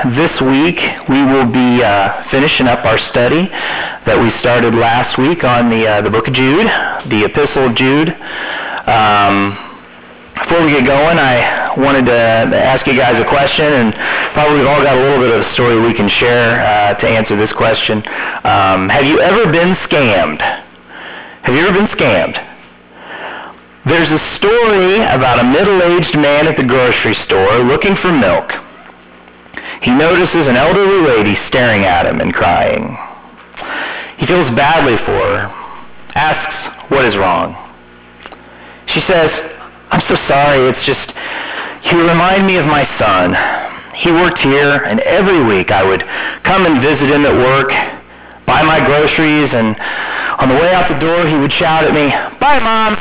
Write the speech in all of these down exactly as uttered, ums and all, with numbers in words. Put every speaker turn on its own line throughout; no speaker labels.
this week we will be uh, finishing up our study that we started last week on the uh, the book of Jude, the Epistle of Jude. Um, before we get going, I wanted to ask you guys a question, and probably we've all got a little bit of a story we can share uh, to answer this question. Um, have you ever been scammed? Have you ever been scammed? There's a story about a middle-aged man at the grocery store looking for milk. He notices an elderly lady staring at him and crying. He feels badly for her, asks what is wrong. She says, "I'm so sorry, it's just, you remind me of my son. He worked here, and every week I would come and visit him at work, buy my groceries, and on the way out the door he would shout at me, 'Bye, Mom!'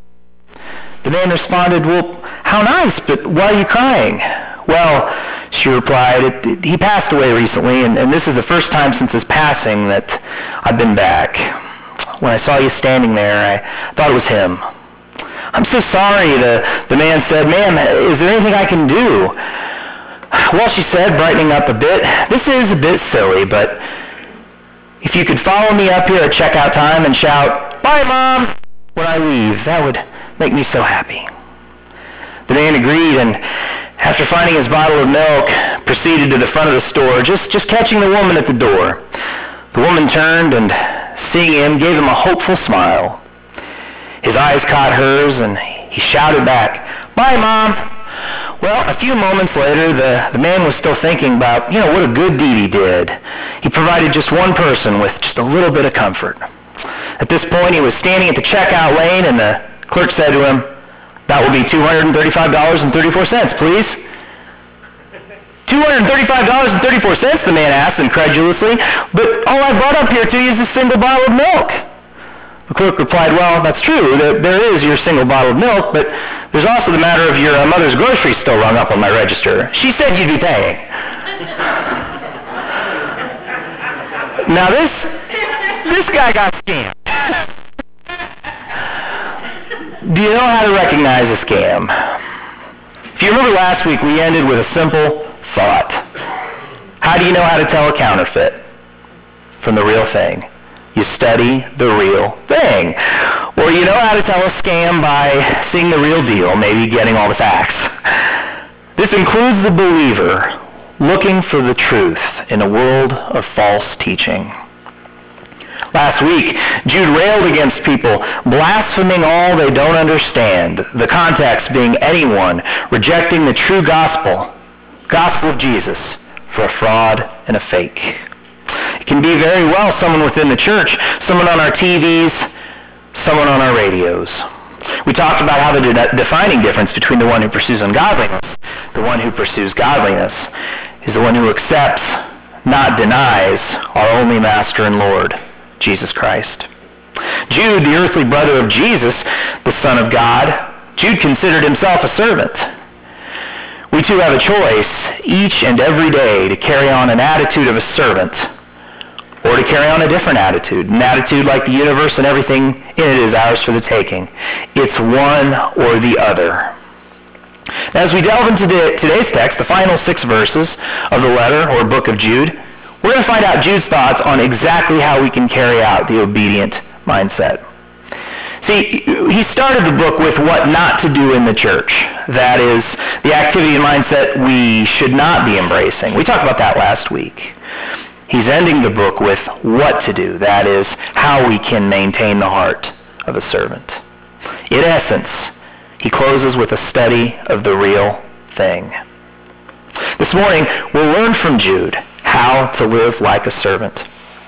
The man responded, 'Well, how nice, but why are you crying?' 'Well,' she replied, it, it, 'he passed away recently, and, and this is the first time since his passing that I've been back. When I saw you standing there, I thought it was him.' 'I'm so sorry,' the, the man said. 'Ma'am, is there anything I can do?' 'Well,' she said, brightening up a bit, 'this is a bit silly, but if you could follow me up here at checkout time and shout, "Bye, Mom," when I leave, that would make me so happy.' The man agreed, and after finding his bottle of milk, proceeded to the front of the store, just, just catching the woman at the door. The woman turned and, seeing him, gave him a hopeful smile. His eyes caught hers, and he shouted back, 'Bye, Mom.' Well, a few moments later, the, the man was still thinking about, you know, what a good deed he did. He provided just one person with just a little bit of comfort. At this point, he was standing at the checkout lane, and the clerk said to him, 'That will be two hundred thirty-five dollars and thirty-four cents, please.' two hundred thirty-five dollars and thirty-four cents, the man asked incredulously, 'But all I brought up here to you is a single bottle of milk.' The clerk replied, 'Well, that's true. There, there is your single bottle of milk, but there's also the matter of your uh, mother's groceries still rung up on my register. She said you'd be paying.' Now this, this guy got scammed. Do you know how to recognize a scam? If you remember last week, we ended with a simple thought. How do you know how to tell a counterfeit from the real thing? You study the real thing. Or you know how to tell a scam by seeing the real deal, maybe getting all the facts. This includes the believer looking for the truth in a world of false teaching. Last week, Jude railed against people blaspheming all they don't understand, the context being anyone rejecting the true gospel, gospel of Jesus, for a fraud and a fake. It can be very well someone within the church, someone on our T Vs, someone on our radios. We talked about how the de- defining difference between the one who pursues ungodliness, the one who pursues godliness, is the one who accepts, not denies, our only Master and Lord, Jesus Christ. Jude, the earthly brother of Jesus, the Son of God, Jude considered himself a servant. We too have a choice each and every day to carry on an attitude of a servant or to carry on a different attitude, an attitude like the universe and everything in it is ours for the taking. It's one or the other. As we delve into the, today's text, the final six verses of the letter or book of Jude, we're going to find out Jude's thoughts on exactly how we can carry out the obedient mindset. See, he started the book with what not to do in the church. That is, the activity and mindset we should not be embracing. We talked about that last week. He's ending the book with what to do. That is, how we can maintain the heart of a servant. In essence, he closes with a study of the real thing. This morning, we'll learn from Jude how to live like a servant.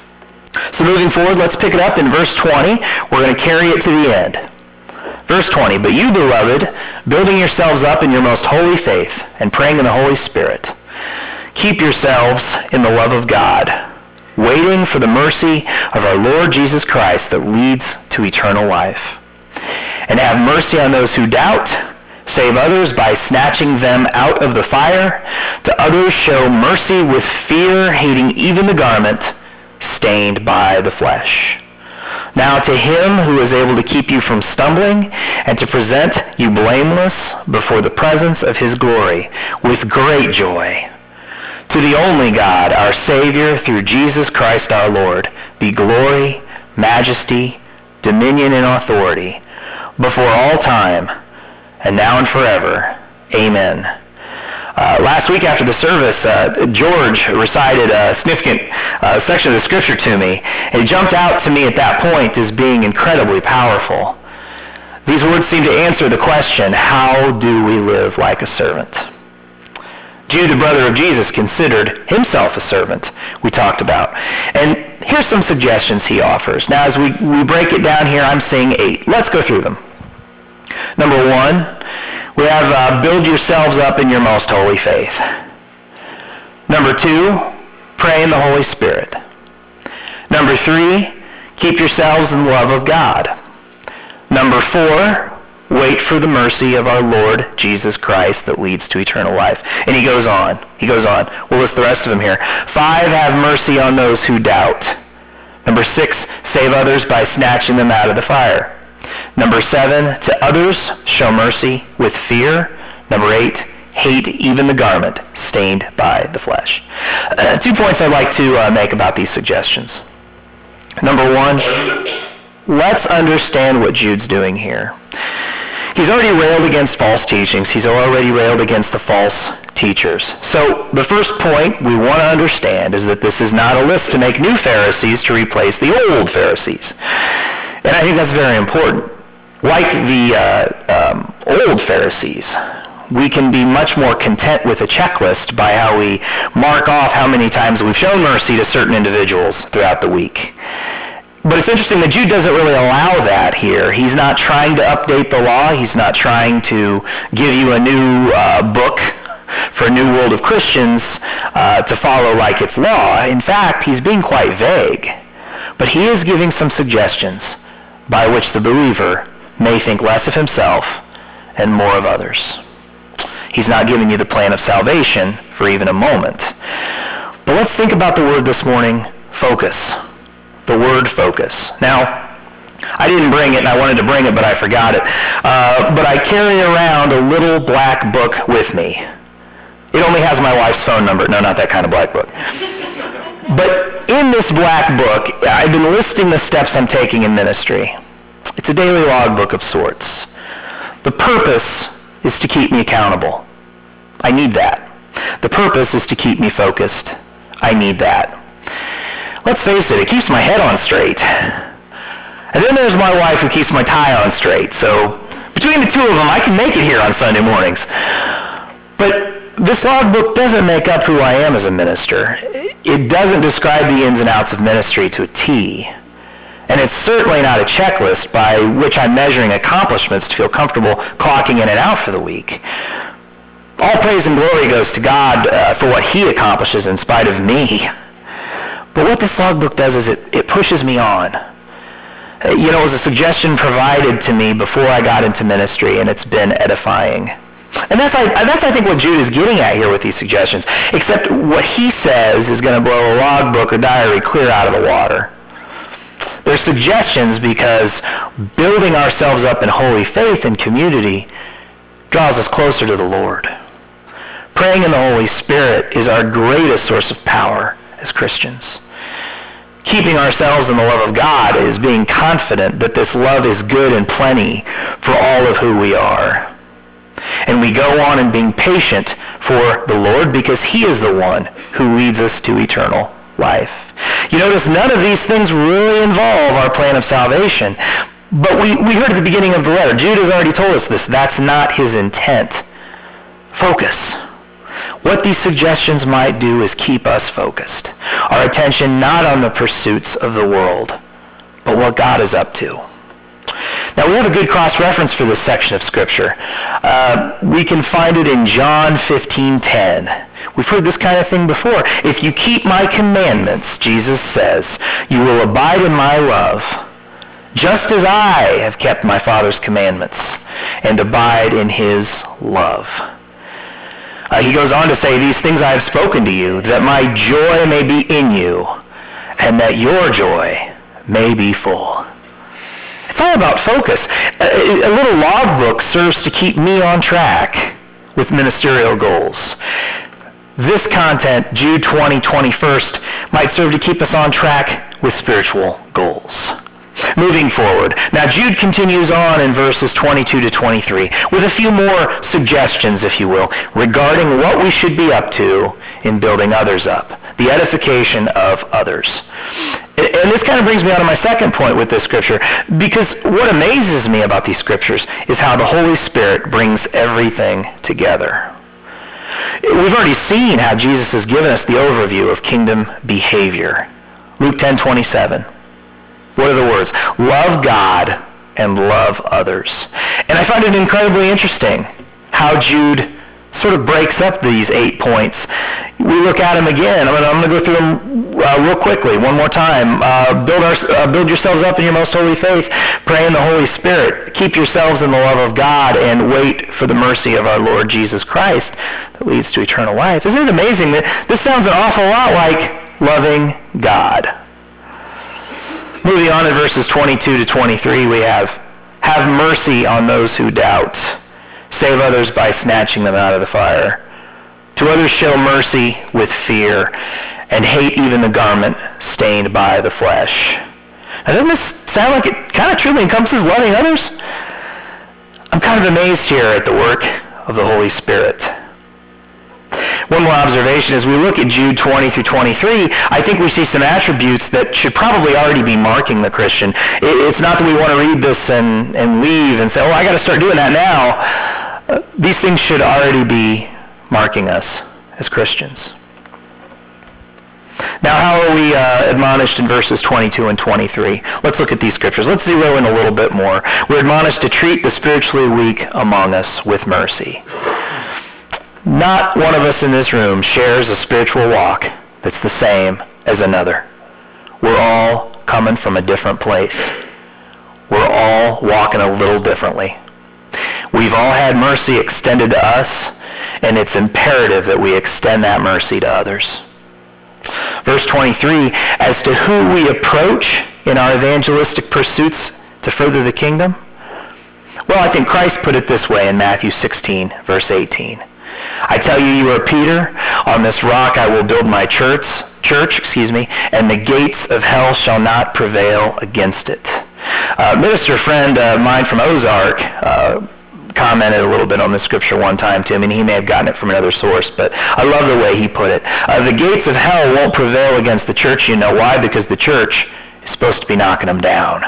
So moving forward, let's pick it up in verse twenty. We're going to carry it to the end. Verse twenty, "But you, beloved, building yourselves up in your most holy faith and praying in the Holy Spirit, keep yourselves in the love of God, waiting for the mercy of our Lord Jesus Christ that leads to eternal life. And have mercy on those who doubt, save others by snatching them out of the fire. To others show mercy with fear, hating even the garment stained by the flesh. Now to him who is able to keep you from stumbling and to present you blameless before the presence of his glory with great joy. To the only God, our Savior, through Jesus Christ our Lord, be glory, majesty, dominion, and authority, before all time, and now and forever. Amen. Uh, last week after the service, uh, George recited a significant uh, section of the scripture to me, and it jumped out to me at that point as being incredibly powerful. These words seem to answer the question, how do we live like a servant? Jude, the brother of Jesus, considered himself a servant, we talked about. And here's some suggestions he offers. Now, as we, we break it down here, I'm seeing eight. Let's go through them. Number one, we have uh, build yourselves up in your most holy faith. Number two, pray in the Holy Spirit. Number three, keep yourselves in the love of God. Number four, wait for the mercy of our Lord Jesus Christ that leads to eternal life. And he goes on. He goes on. We'll list the rest of them here. Five, have mercy on those who doubt. Number six, save others by snatching them out of the fire. Number seven, to others show mercy with fear. Number eight, hate even the garment stained by the flesh. Uh, two points I'd like to uh, make about these suggestions. Number one, let's understand what Jude's doing here. He's already railed against false teachings. He's already railed against the false teachers. So the first point we want to understand is that this is not a list to make new Pharisees to replace the old Pharisees. And I think that's very important. Like the uh, um, old Pharisees, we can be much more content with a checklist by how we mark off how many times we've shown mercy to certain individuals throughout the week. But it's interesting that Jude doesn't really allow that here. He's not trying to update the law. He's not trying to give you a new uh, book for a new world of Christians uh, to follow like it's law. In fact, he's being quite vague. But he is giving some suggestions by which the believer may think less of himself and more of others. He's not giving you the plan of salvation for even a moment. But let's think about the word this morning, focus. The word focus. Now, I didn't bring it, and I wanted to bring it, but I forgot it. Uh, but I carry around a little black book with me. It only has my wife's phone number. No, not that kind of black book. But in this black book, I've been listing the steps I'm taking in ministry. It's a daily logbook of sorts. The purpose is to keep me accountable. I need that. The purpose is to keep me focused. I need that. Let's face it, it keeps my head on straight. And then there's my wife who keeps my tie on straight. So between the two of them, I can make it here on Sunday mornings. But this logbook doesn't make up who I am as a minister. It doesn't describe the ins and outs of ministry to a T. And it's certainly not a checklist by which I'm measuring accomplishments to feel comfortable clocking in and out for the week. All praise and glory goes to God uh, for what he accomplishes in spite of me. But what this logbook does is it, it pushes me on. Uh, you know, it was a suggestion provided to me before I got into ministry, and it's been edifying. And that's, I, that's, I think, what Jude is getting at here with these suggestions, except what he says is going to blow a logbook or diary clear out of the water. They're suggestions because building ourselves up in holy faith and community draws us closer to the Lord. Praying in the Holy Spirit is our greatest source of power as Christians. Keeping ourselves in the love of God is being confident that this love is good and plenty for all of who we are. And we go on in being patient for the Lord because he is the one who leads us to eternal life. You notice none of these things really involve our plan of salvation. But we, we heard at the beginning of the letter, Jude has already told us this. That's not his intent. Focus. What these suggestions might do is keep us focused. Our attention not on the pursuits of the world, but what God is up to. Now, we have a good cross-reference for this section of Scripture. Uh, we can find it in John fifteen ten. We've heard this kind of thing before. If you keep my commandments, Jesus says, you will abide in my love, just as I have kept my Father's commandments, and abide in his love. Uh, he goes on to say, these things I have spoken to you, that my joy may be in you, and that your joy may be full. It's all about focus. A, a little logbook serves to keep me on track with ministerial goals. this content, Jude twenty, twenty-first, might serve to keep us on track with spiritual goals. Moving forward. Now, Jude continues on in verses twenty-two to twenty-three with a few more suggestions, if you will, regarding what we should be up to in building others up, the edification of others. And this kind of brings me on to my second point with this scripture, because what amazes me about these scriptures is how the Holy Spirit brings everything together. We've already seen how Jesus has given us the overview of kingdom behavior. Luke ten twenty-seven. What are the words? Love God and love others. And I find it incredibly interesting how Jude sort of breaks up these eight points. We look at them again. I'm going to go through them uh, real quickly, one more time. Uh, build, our, uh, build yourselves up in your most holy faith. Pray in the Holy Spirit. Keep yourselves in the love of God and wait for the mercy of our Lord Jesus Christ that leads to eternal life. Isn't it amazing that this sounds an awful lot like loving God? Moving on in verses twenty-two to twenty-three, we have, have mercy on those who doubt. Save others by snatching them out of the fire. To others show mercy with fear, and hate even the garment stained by the flesh. Now, doesn't this sound like it kind of truly encompasses loving others? I'm kind of amazed here at the work of the Holy Spirit. One more observation, as we look at Jude twenty through twenty-three, I think we see some attributes that should probably already be marking the Christian. It's not that we want to read this and, and leave and say, oh, I got to start doing that now. Uh, these things should already be marking us as Christians. Now, how are we uh, admonished in verses twenty-two and twenty-three? Let's look at these scriptures. Let's zero in a little bit more. We're admonished to treat the spiritually weak among us with mercy. Not one of us in this room shares a spiritual walk that's the same as another. We're all coming from a different place. We're all walking a little differently. We've all had mercy extended to us, and it's imperative that we extend that mercy to others. Verse twenty-three, as to who we approach in our evangelistic pursuits to further the kingdom, well, I think Christ put it this way in Matthew sixteen, verse eighteen. I tell you, you are Peter. On this rock I will build my church, church, excuse me, and the gates of hell shall not prevail against it. Uh, minister friend of mine from Ozark uh, commented a little bit on this scripture one time to him, and he may have gotten it from another source, but I love the way he put it. Uh, the gates of hell won't prevail against the church. You know why? Because the church is supposed to be knocking them down.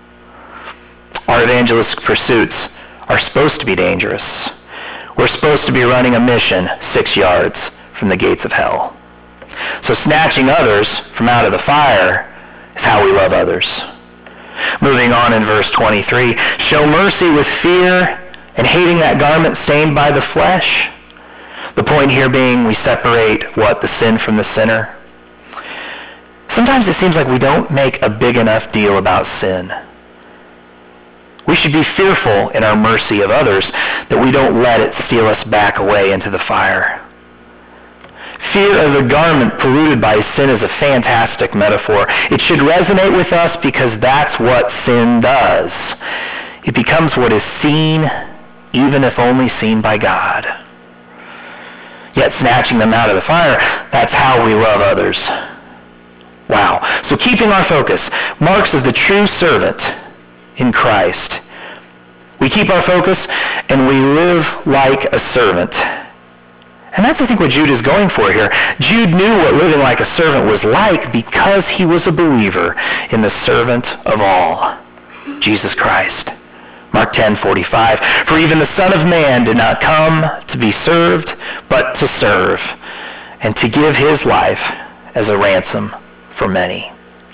Our evangelistic pursuits are supposed to be dangerous. We're supposed to be running a mission six yards from the gates of hell. So snatching others from out of the fire is how we love others. Moving on in verse twenty-three, show mercy with fear and hating that garment stained by the flesh. The point here being we separate what? The sin from the sinner. Sometimes it seems like we don't make a big enough deal about sin. We should be fearful in our mercy of others that we don't let it steal us back away into the fire. Fear of the garment polluted by sin is a fantastic metaphor. It should resonate with us because that's what sin does. It becomes what is seen, even if only seen by God. Yet snatching them out of the fire, that's how we love others. Wow. So keeping our focus, marks of the true servant in Christ. We keep our focus and we live like a servant. And that's, I think, what Jude is going for here. Jude knew what living like a servant was like because he was a believer in the servant of all, Jesus Christ. Mark ten forty-five, for even the Son of Man did not come to be served, but to serve, and to give his life as a ransom for many.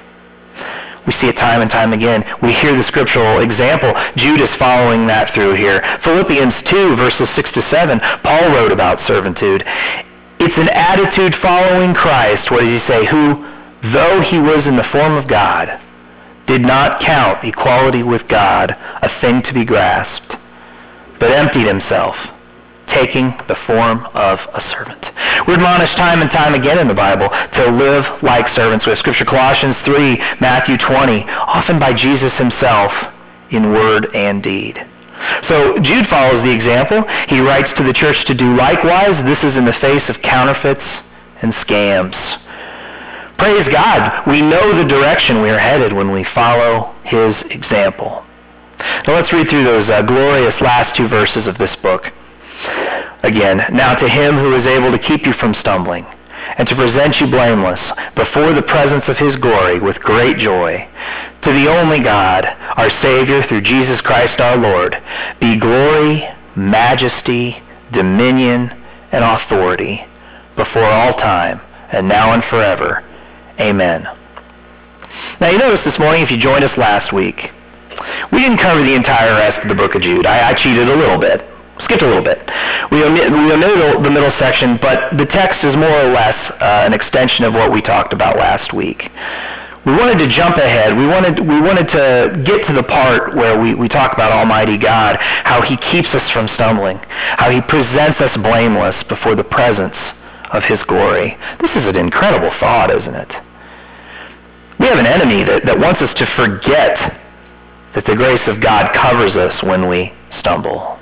We see it time and time again. We hear the scriptural example. Jude is following that through here. Philippians two, verses six to seven, Paul wrote about servitude. It's an attitude following Christ. What does he say? Who, though he was in the form of God, did not count equality with God a thing to be grasped, but emptied himself, taking the form of a servant. We're admonished time and time again in the Bible to live like servants. We have Scripture, Colossians three, Matthew twenty, often by Jesus himself in word and deed. So Jude follows the example. He writes to the church to do likewise. This is in the face of counterfeits and scams. Praise God, we know the direction we are headed when we follow his example. Now let's read through those uh, glorious last two verses of this book. Again, now to him who is able to keep you from stumbling and to present you blameless before the presence of his glory with great joy, to the only God, our Savior, through Jesus Christ our Lord, be glory, majesty, dominion, and authority before all time, and now and forever. Amen. Now you notice this morning, if you joined us last week, we didn't cover the entire rest of the book of Jude. I, I cheated a little bit. Skipped a little bit. We omitted, we omitted the middle section, but the text is more or less uh, an extension of what we talked about last week. We wanted to jump ahead. We wanted we wanted to get to the part where we, we talk about Almighty God, how he keeps us from stumbling, how he presents us blameless before the presence of his glory. This is an incredible thought, isn't it? We have an enemy that, that wants us to forget that the grace of God covers us when we stumble.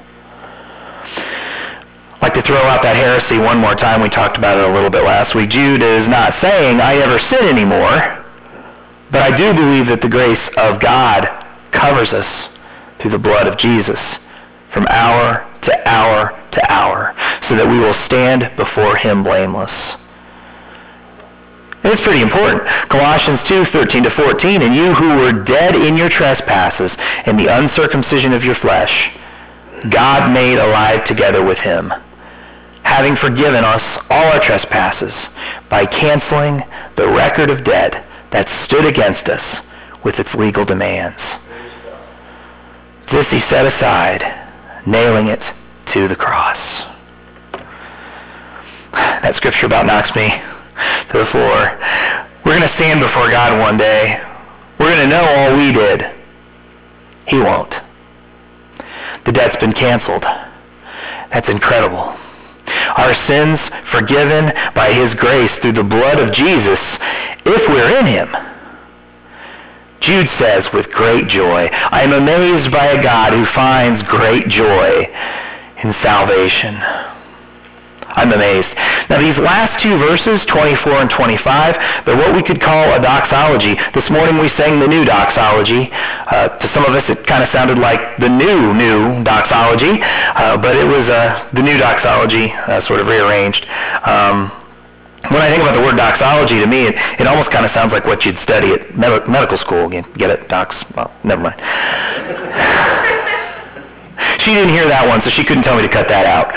I'd like to throw out that heresy one more time. We talked about it a little bit last week. Jude is not saying I ever sin anymore, but I do believe that the grace of God covers us through the blood of Jesus from hour to hour to hour, so that we will stand before him blameless. And it's pretty important. Colossians two, thirteen to fourteen, and you who were dead in your trespasses and the uncircumcision of your flesh, God made alive together with him, having forgiven us all our trespasses by canceling the record of debt that stood against us with its legal demands. This he set aside, nailing it to the cross. That scripture about knocks me to the floor. We're going to stand before God one day. We're going to know all we did. He won't. The debt's been canceled. That's incredible. Our sins forgiven by his grace through the blood of Jesus, if we're in him. Jude says with great joy, I am amazed by a God who finds great joy in salvation. I'm amazed. Now these last two verses, twenty-four and twenty-five, they're what we could call a doxology. This morning we sang the new doxology. Uh, to some of us it kind of sounded like the new, new doxology, uh, but it was uh, the new doxology, uh, sort of rearranged. Um, when I think about the word doxology, to me it, it almost kind of sounds like what you'd study at med- medical school. You get it? Dox? Well, never mind. She didn't hear that one, so she couldn't tell me to cut that out.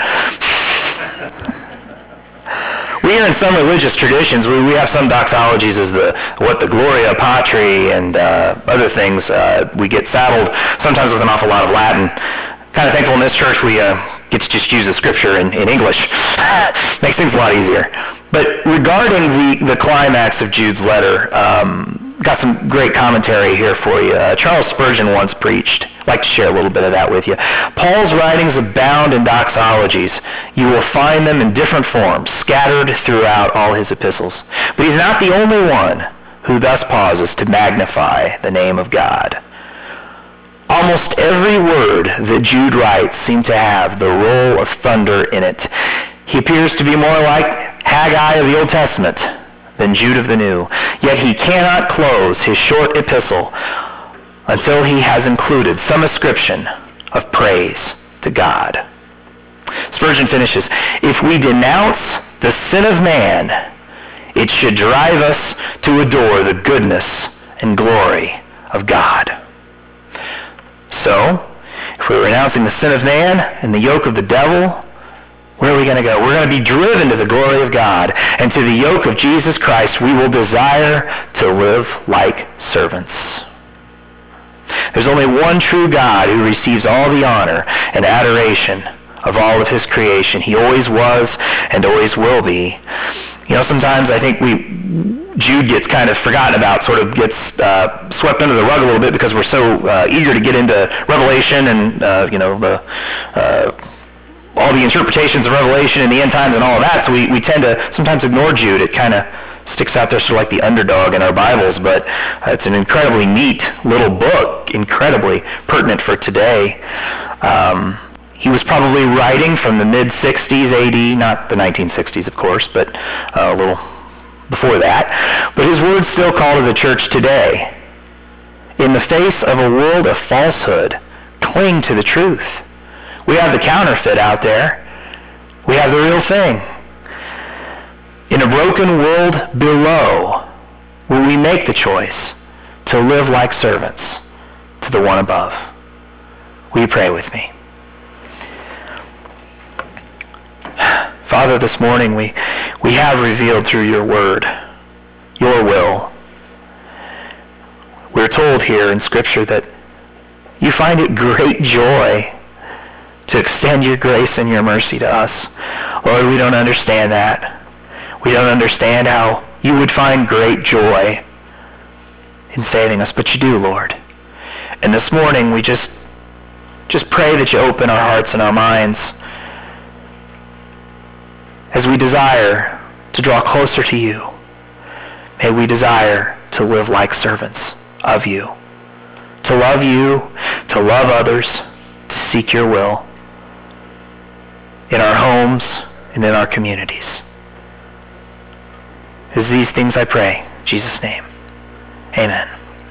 We hear in some religious traditions, we, we have some doxologies as the what the Gloria Patri and uh, other things. Uh, we get saddled sometimes with an awful lot of Latin. Kind of thankful in this church we uh, get to just use the scripture in, in English. Makes things a lot easier. But regarding the, the climax of Jude's letter, um, got some great commentary here for you. Uh, Charles Spurgeon once preached. I'd like to share a little bit of that with you. Paul's writings abound in doxologies. You will find them in different forms, scattered throughout all his epistles. But he's not the only one who thus pauses to magnify the name of God. Almost every word that Jude writes seems to have the roll of thunder in it. He appears to be more like Haggai of the Old Testament than Jude of the New. Yet he cannot close his short epistle until he has included some ascription of praise to God. Spurgeon finishes, if we denounce the sin of man, it should drive us to adore the goodness and glory of God. So, if we're renouncing the sin of man and the yoke of the devil, where are we going to go? We're going to be driven to the glory of God, and to the yoke of Jesus Christ we will desire to live like servants. There's only one true God who receives all the honor and adoration of all of his creation. He always was and always will be. You know, sometimes I think we Jude gets kind of forgotten about, sort of gets uh, swept under the rug a little bit because we're so uh, eager to get into Revelation and, uh, you know, the, uh, all the interpretations of Revelation and the end times and all of that. So we, we tend to sometimes ignore Jude. It kind of sticks out there sort of like the underdog in our Bibles, but uh, it's an incredibly neat little book, incredibly pertinent for today. Um, he was probably writing from the mid sixties A D, not the nineteen sixties, of course, but uh, a little before that. But his words still call to the church today. In the face of a world of falsehood, cling to the truth. We have the counterfeit out there. We have the real thing. In a broken world below, will we make the choice to live like servants to the one above? Will you pray with me? Father, this morning we, we have revealed through your word, your will. We're told here in Scripture that you find it great joy to extend your grace and your mercy to us. Lord, we don't understand that. We don't understand how you would find great joy in saving us, but you do, Lord. And this morning we just, just pray that you open our hearts and our minds as we desire to draw closer to you. May we desire to live like servants of you, to love you, to love others, to seek your will in our homes and in our communities. It's these things I pray. In Jesus' name. Amen.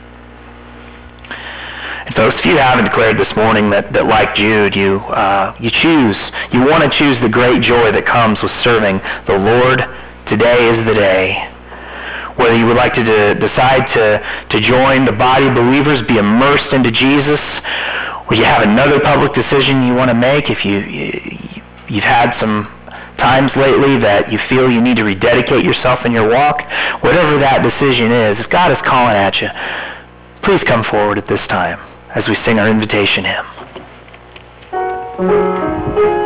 And folks, if you haven't declared this morning that, that like Jude, you, uh, you choose, you want to choose the great joy that comes with serving the Lord, today is the day. Whether you would like to de- decide to, to join the body of believers, be immersed into Jesus, or you have another public decision you want to make, if you, you, you've had some times lately that you feel you need to rededicate yourself in your walk, whatever that decision is, if God is calling at you, please come forward at this time as we sing our invitation hymn.